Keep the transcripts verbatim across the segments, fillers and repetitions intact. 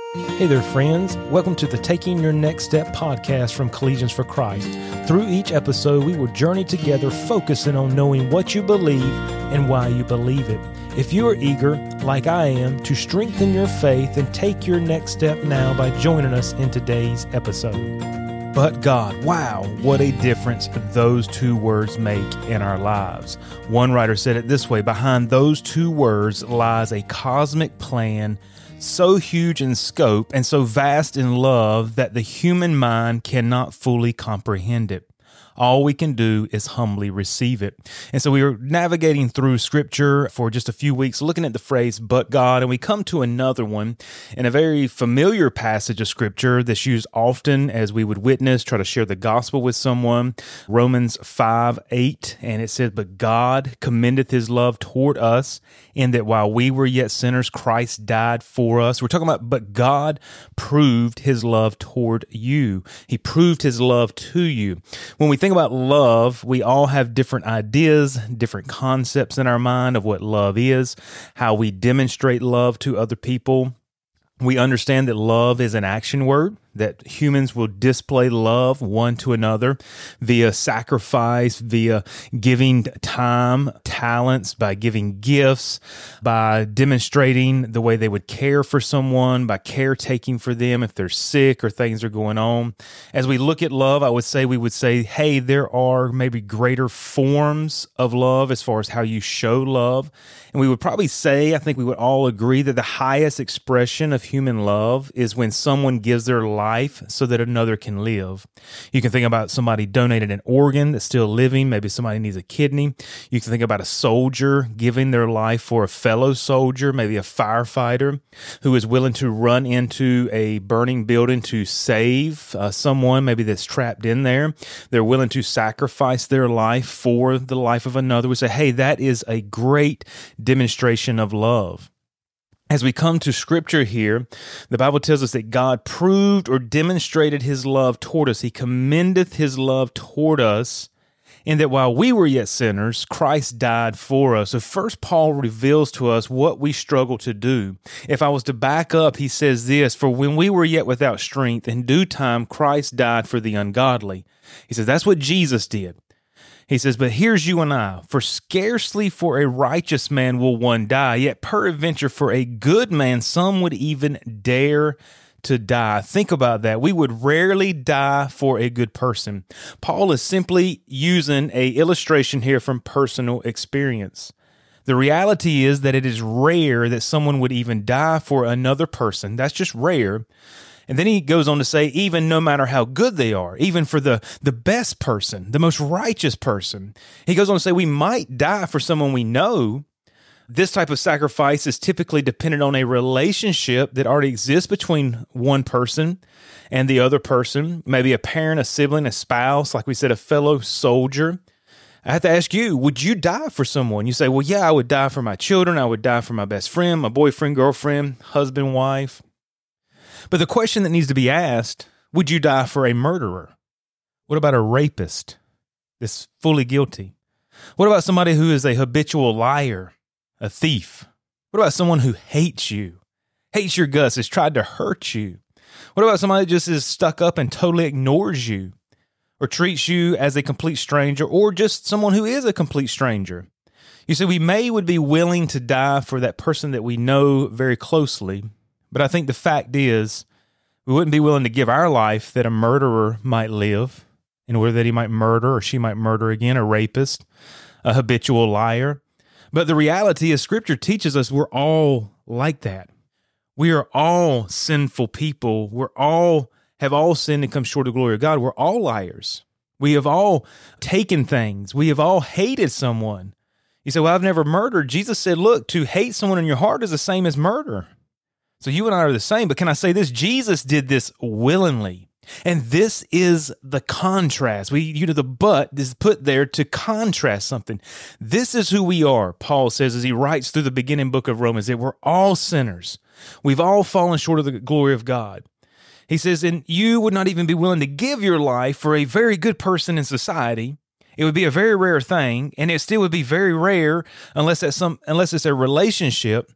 Hey there, friends. Welcome to the Taking Your Next Step podcast from Collegians for Christ. Through each episode, we will journey together focusing on knowing what you believe and why you believe it. If you are eager, like I am, to strengthen your faith and take your next step now by joining us in today's episode. But God, wow, what a difference those two words make in our lives. One writer said it this way: behind those two words lies a cosmic plan so huge in scope and so vast in love that the human mind cannot fully comprehend it. All we can do is humbly receive it. And so we were navigating through Scripture for just a few weeks, looking at the phrase, but God, and we come to another one in a very familiar passage of Scripture that's used often as we would witness, try to share the gospel with someone, Romans five eight, and it says, but God commendeth his love toward us, in that while we were yet sinners, Christ died for us. We're talking about, but God proved his love toward you. He proved his love to you. When we think about love, we all have different ideas, different concepts in our mind of what love is, how we demonstrate love to other people. We understand that love is an action word, that humans will display love one to another via sacrifice, via giving time, talents, by giving gifts, by demonstrating the way they would care for someone, by caretaking for them if they're sick or things are going on. As we look at love, I would say we would say, hey, there are maybe greater forms of love as far as how you show love. And we would probably say, I think we would all agree that the highest expression of human love is when someone gives their life life so that another can live. You can think about somebody donating an organ that's still living. Maybe somebody needs a kidney. You can think about a soldier giving their life for a fellow soldier, maybe a firefighter who is willing to run into a burning building to save uh, someone maybe that's trapped in there. They're willing to sacrifice their life for the life of another. We say, hey, that is a great demonstration of love. As we come to Scripture here, the Bible tells us that God proved or demonstrated his love toward us. He commendeth his love toward us, in that while we were yet sinners, Christ died for us. So first, Paul reveals to us what we struggle to do. If I was to back up, he says this, for when we were yet without strength, in due time, Christ died for the ungodly. He says that's what Jesus did. He says, but here's you and I, for scarcely for a righteous man will one die, yet peradventure for a good man some would even dare to die. Think about that. We would rarely die for a good person. Paul is simply using an illustration here from personal experience. The reality is that it is rare that someone would even die for another person. That's just rare. And then he goes on to say, even no matter how good they are, even for the, the best person, the most righteous person, he goes on to say, we might die for someone we know. This type of sacrifice is typically dependent on a relationship that already exists between one person and the other person, maybe a parent, a sibling, a spouse, like we said, a fellow soldier. I have to ask you, would you die for someone? You say, well, yeah, I would die for my children. I would die for my best friend, my boyfriend, girlfriend, husband, wife. But the question that needs to be asked, would you die for a murderer? What about a rapist that's fully guilty? What about somebody who is a habitual liar, a thief? What about someone who hates you, hates your guts, has tried to hurt you? What about somebody that just is stuck up and totally ignores you or treats you as a complete stranger, or just someone who is a complete stranger? You see, we may would be willing to die for that person that we know very closely, but I think the fact is, we wouldn't be willing to give our life that a murderer might live, in order that he might murder or she might murder again, a rapist, a habitual liar. But the reality is, Scripture teaches us we're all like that. We are all sinful people. We're all have all sinned and come short of the glory of God. We're all liars. We have all taken things. We have all hated someone. You say, well, I've never murdered. Jesus said, look, to hate someone in your heart is the same as murder. So you and I are the same, but can I say this? Jesus did this willingly. And this is the contrast. We, you know, the but is put there to contrast something. This is who we are, Paul says, as he writes through the beginning book of Romans, that we're all sinners. We've all fallen short of the glory of God. He says, and you would not even be willing to give your life for a very good person in society. It would be a very rare thing, and it still would be very rare unless that's some, unless it's a relationship.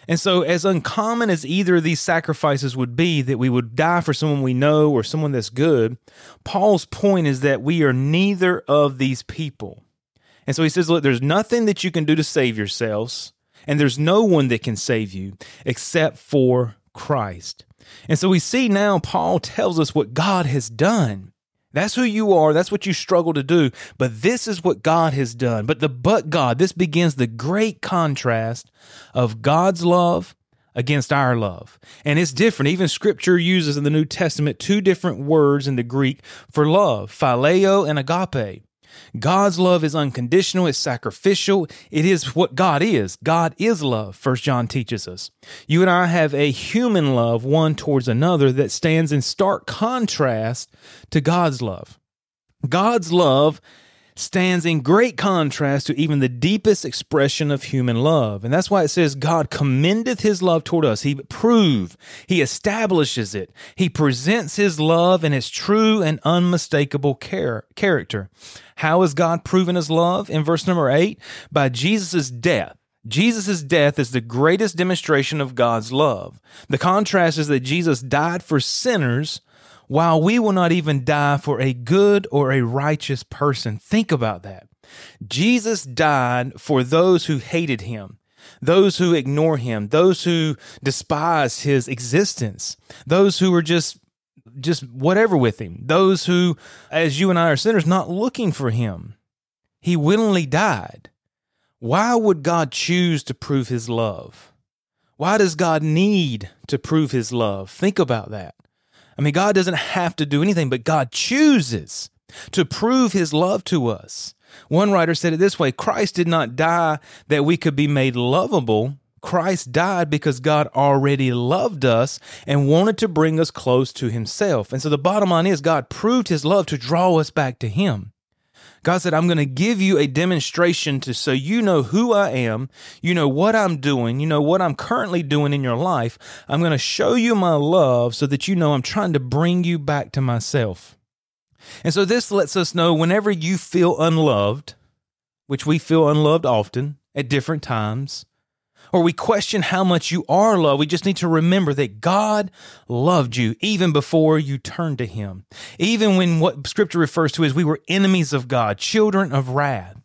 And so as uncommon as either of these sacrifices would be, that we would die for someone we know or someone that's good, Paul's point is that we are neither of these people. And so he says, look, there's nothing that you can do to save yourselves, and there's no one that can save you except for Christ. And so we see now Paul tells us what God has done. That's who you are. That's what you struggle to do. But this is what God has done. But the but God, this begins the great contrast of God's love against our love. And it's different. Even Scripture uses in the New Testament two different words in the Greek for love, phileo and agape. God's love is unconditional, it's sacrificial, it is what God is. God is love, First John teaches us. You and I have a human love one towards another that stands in stark contrast to God's love. God's love stands in great contrast to even the deepest expression of human love. And that's why it says God commendeth his love toward us. He proves, he establishes it. He presents his love in its true and unmistakable char- character. How is God proven his love? In verse number eight, by Jesus' death. Jesus' death is the greatest demonstration of God's love. The contrast is that Jesus died for sinners while we will not even die for a good or a righteous person. Think about that. Jesus died for those who hated him, those who ignore him, those who despise his existence, those who were just just whatever with him, those who, as you and I are sinners, not looking for him. He willingly died. Why would God choose to prove his love? Why does God need to prove his love? Think about that. I mean, God doesn't have to do anything, but God chooses to prove his love to us. One writer said it this way: Christ did not die that we could be made lovable. Christ died because God already loved us and wanted to bring us close to himself. And so the bottom line is God proved his love to draw us back to him. God said, I'm going to give you a demonstration to so you know who I am, you know what I'm doing, you know what I'm currently doing in your life. I'm going to show you my love so that you know I'm trying to bring you back to myself. And so this lets us know whenever you feel unloved, which we feel unloved often at different times, or we question how much you are loved, we just need to remember that God loved you even before you turned to him. Even when what Scripture refers to as we were enemies of God, children of wrath.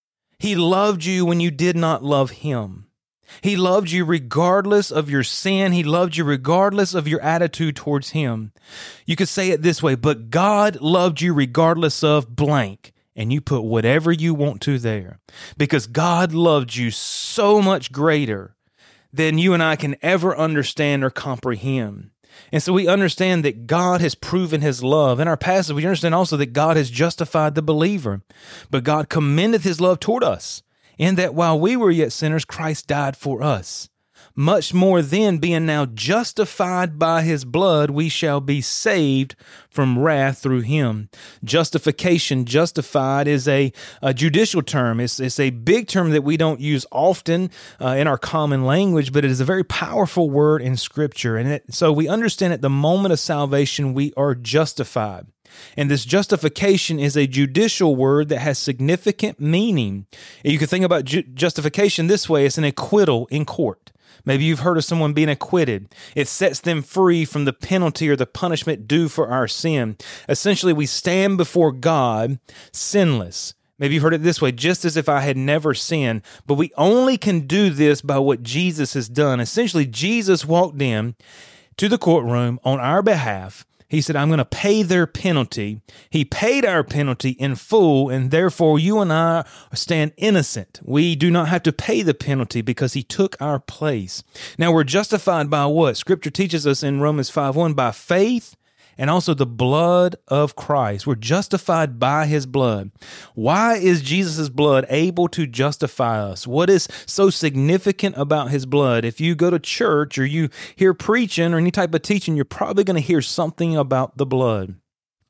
He loved you when you did not love him. He loved you regardless of your sin. He loved you regardless of your attitude towards him. You could say it this way, but God loved you regardless of blank. And you put whatever you want to there, because God loved you so much greater than you and I can ever understand or comprehend. And so we understand that God has proven his love. In our passage, we understand also that God has justified the believer, but God commendeth his love toward us, in that while we were yet sinners, Christ died for us. Much more then, being now justified by his blood, we shall be saved from wrath through him. Justification, justified, is a, a judicial term. It's, it's a big term that we don't use often uh, in our common language, but it is a very powerful word in Scripture. And it, so we understand at the moment of salvation, we are justified. And this justification is a judicial word that has significant meaning. You can think about ju- justification this way: it's an acquittal in court. Maybe you've heard of someone being acquitted. It sets them free from the penalty or the punishment due for our sin. Essentially, we stand before God sinless. Maybe you've heard it this way: just as if I had never sinned. But we only can do this by what Jesus has done. Essentially, Jesus walked in to the courtroom on our behalf. He said, I'm going to pay their penalty. He paid our penalty in full, and therefore you and I stand innocent. We do not have to pay the penalty because he took our place. Now we're justified by what? Scripture teaches us in Romans five one, by faith and also the blood of Christ. We're justified by his blood. Why is Jesus' blood able to justify us? What is so significant about his blood? If you go to church or you hear preaching or any type of teaching, you're probably going to hear something about the blood.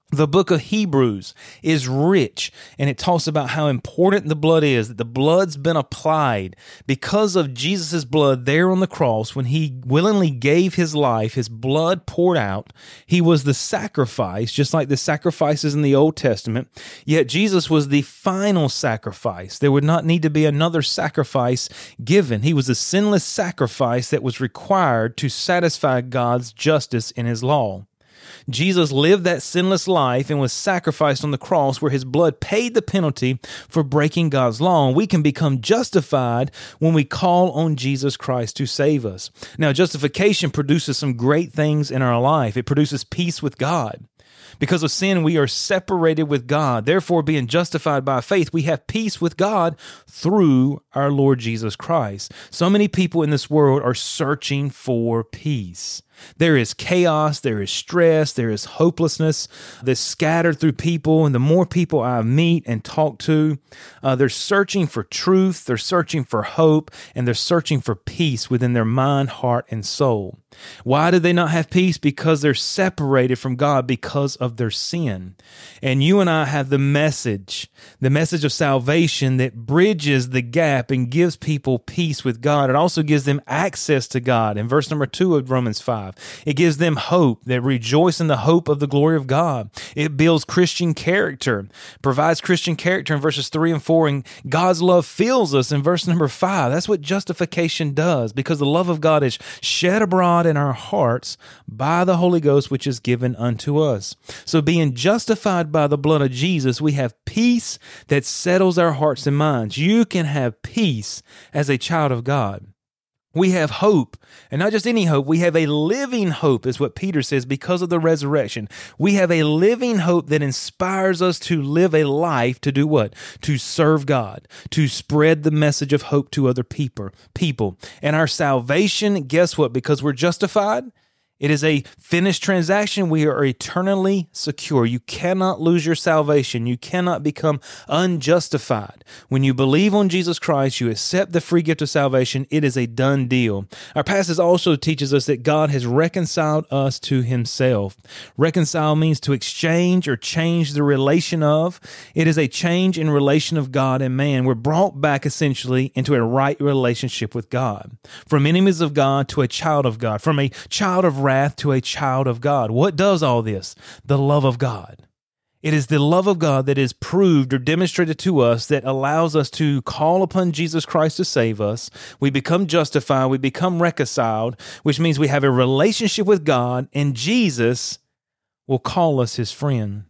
The book of Hebrews is rich, and it talks about how important the blood is, that the blood's been applied because of Jesus' blood there on the cross. When he willingly gave his life, his blood poured out. He was the sacrifice, just like the sacrifices in the Old Testament. Yet Jesus was the final sacrifice. There would not need to be another sacrifice given. He was a sinless sacrifice that was required to satisfy God's justice in his law. Jesus lived that sinless life and was sacrificed on the cross where his blood paid the penalty for breaking God's law. And we can become justified when we call on Jesus Christ to save us. Now, justification produces some great things in our life. It produces peace with God. Because of sin, we are separated with God. Therefore, being justified by faith, we have peace with God through our Lord Jesus Christ. So many people in this world are searching for peace. There is chaos, there is stress, there is hopelessness that's scattered through people. And the more people I meet and talk to, uh, they're searching for truth, they're searching for hope, and they're searching for peace within their mind, heart, and soul. Why do they not have peace? Because they're separated from God because of their sin. And you and I have the message, the message of salvation that bridges the gap and gives people peace with God. It also gives them access to God. In verse number two of Romans five, it gives them hope, that rejoice in the hope of the glory of God. It builds Christian character, provides Christian character in verses three and four, and God's love fills us in verse number five. That's what justification does, because the love of God is shed abroad in our hearts by the Holy Ghost, which is given unto us. So being justified by the blood of Jesus, we have peace that settles our hearts and minds. You can have peace as a child of God. We have hope, and not just any hope. We have a living hope, is what Peter says, because of the resurrection. We have a living hope that inspires us to live a life to do what? To serve God, to spread the message of hope to other people. People. And our salvation, guess what? Because we're justified, it is a finished transaction. We are eternally secure. You cannot lose your salvation. You cannot become unjustified. When you believe on Jesus Christ, you accept the free gift of salvation. It is a done deal. Our passage also teaches us that God has reconciled us to himself. Reconcile means to exchange or change the relation of. It is a change in relation of God and man. We're brought back essentially into a right relationship with God. From enemies of God to a child of God. From a child of wrath to a child of God. What does all this? The love of God. It is the love of God that is proved or demonstrated to us that allows us to call upon Jesus Christ to save us. We become justified, we become reconciled, which means we have a relationship with God, and Jesus will call us his friend.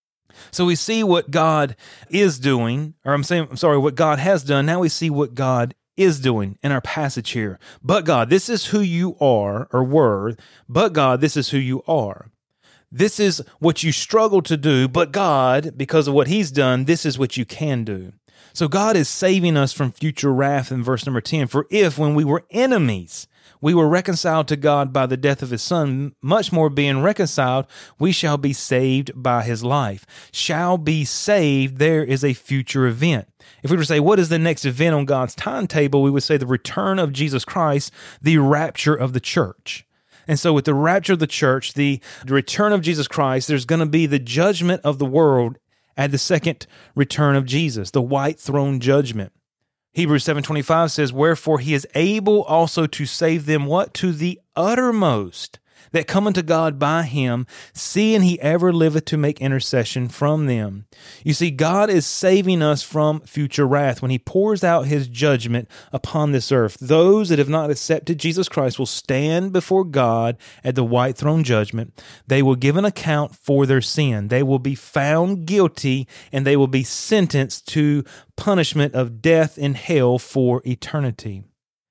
So we see what God is doing, or I'm saying, I'm sorry, what God has done. Now we see what God is doing in our passage here. But God, this is who you are or were. But God, this is who you are. This is what you struggle to do. But God, because of what he's done, this is what you can do. So God is saving us from future wrath in verse number ten. For if when we were enemies, we were reconciled to God by the death of his son, much more being reconciled, we shall be saved by his life. Shall be saved, there is a future event. If we were to say, what is the next event on God's timetable, we would say the return of Jesus Christ, the rapture of the church. And so with the rapture of the church, the return of Jesus Christ, there's going to be the judgment of the world at the second return of Jesus, the white throne judgment. Hebrews seven twenty-five says, wherefore he is able also to save them, what? To the uttermost that come unto God by him, seeing he ever liveth to make intercession from them. You see, God is saving us from future wrath when he pours out his judgment upon this earth. Those that have not accepted Jesus Christ will stand before God at the white throne judgment. They will give an account for their sin. They will be found guilty, and they will be sentenced to punishment of death in hell for eternity.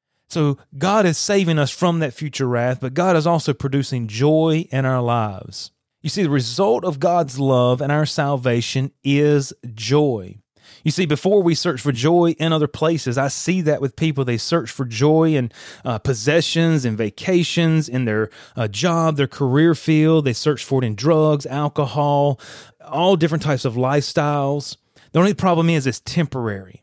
So God is saving us from that future wrath, but God is also producing joy in our lives. You see, the result of God's love and our salvation is joy. You see, before we search for joy in other places, I see that with people. They search for joy in uh, possessions and vacations, in their uh, job, their career field. They search for it in drugs, alcohol, all different types of lifestyles. The only problem is it's temporary.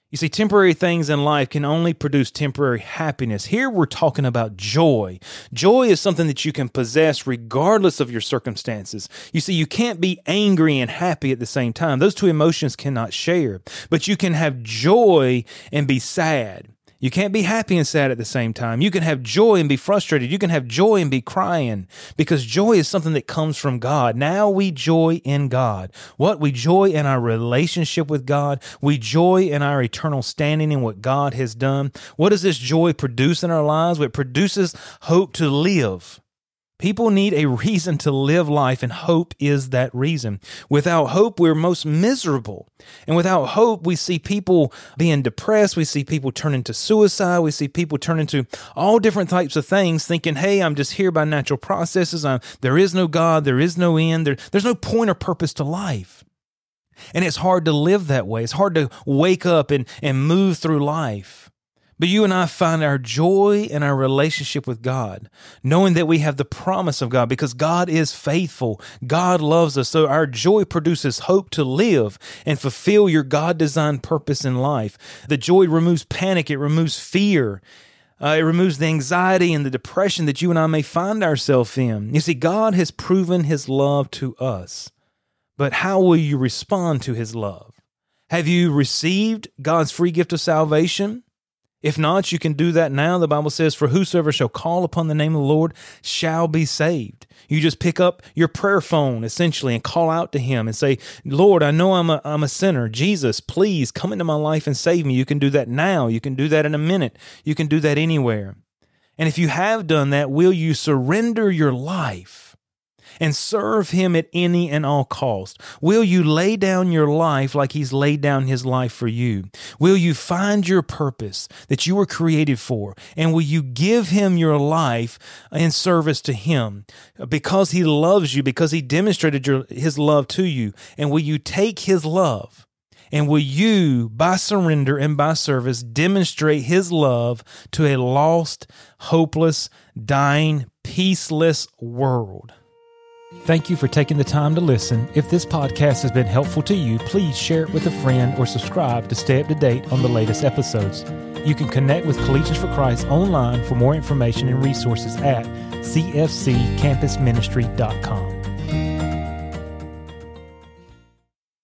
You see, temporary things in life can only produce temporary happiness. Here we're talking about joy. Joy is something that you can possess regardless of your circumstances. You see, you can't be angry and happy at the same time. Those two emotions cannot share. But you can have joy and be sad. You can't be happy and sad at the same time. You can have joy and be frustrated. You can have joy and be crying, because joy is something that comes from God. Now we joy in God. What? We joy in our relationship with God. We joy in our eternal standing in what God has done. What does this joy produce in our lives? It produces hope to live. People need a reason to live life, and hope is that reason. Without hope, we're most miserable. And without hope, we see people being depressed. We see people turn into suicide. We see people turn into all different types of things, thinking, hey, I'm just here by natural processes. I'm, there is no God. There is no end. There, there's no point or purpose to life. And it's hard to live that way. It's hard to wake up and, and move through life. But you and I find our joy in our relationship with God, knowing that we have the promise of God, because God is faithful. God loves us. So our joy produces hope to live and fulfill your God-designed purpose in life. The joy removes panic. It removes fear. Uh, it removes the anxiety and the depression that you and I may find ourselves in. You see, God has proven his love to us. But how will you respond to his love? Have you received God's free gift of salvation? If not, you can do that now. The Bible says, for whosoever shall call upon the name of the Lord shall be saved. You just pick up your prayer phone, essentially, and call out to him and say, Lord, I know I'm a, I'm a sinner. Jesus, please come into my life and save me. You can do that now. You can do that in a minute. You can do that anywhere. And if you have done that, will you surrender your life and serve him at any and all cost? Will you lay down your life like he's laid down his life for you? Will you find your purpose that you were created for? And will you give him your life in service to him because he loves you, because he demonstrated your, his love to you? And will you take his love? And will you, by surrender and by service, demonstrate his love to a lost, hopeless, dying, peaceless world? Thank you for taking the time to listen. If this podcast has been helpful to you, please share it with a friend or subscribe to stay up to date on the latest episodes. You can connect with Collegians for Christ online for more information and resources at c f c campus ministry dot com.